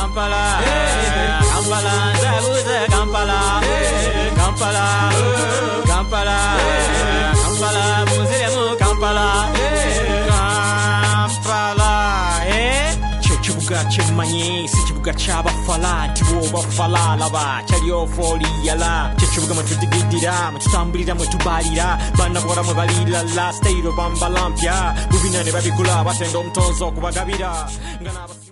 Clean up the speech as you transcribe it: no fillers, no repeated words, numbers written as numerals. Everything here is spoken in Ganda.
Kampala, Kampala, Zabuza, Kampala, Kampala, Kampala, Kampala, Muziremu, Kampala, Kampala, Chibuga Chimani, Sichibuga Chaba Fala, Tibuba Fala, Lava, Chadio Foli Yala, Chibuga Matudidira, Matambida, Matubarira, Banabora Mabalila, Last State of Bambalampia, Bubina, Babicula, Batendom Tozo, Bagavira.